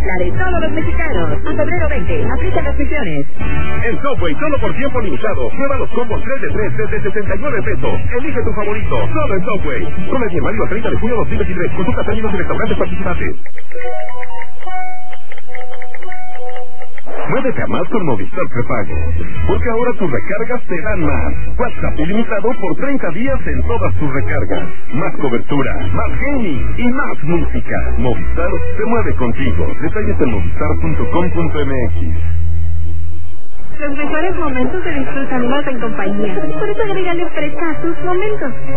la de todos los mexicanos. A febrero 20, aplica restricciones. En Subway, solo por tiempo limitado. Prueba los combos 3 de 3 desde 69 pesos. Elige tu favorito, solo en Subway. Come bien, válido el 30 de junio de 2023. Consulta términos y restaurantes participantes. Muévete a más con Movistar Prepago, porque ahora tus recargas te dan más. WhatsApp ilimitado por 30 días en todas tus recargas. Más cobertura, más gaming y más música. Movistar se mueve contigo. Detalles en movistar.com.mx. Los mejores momentos se disfrutan más en compañía. Por eso agrégale fresca a tus momentos.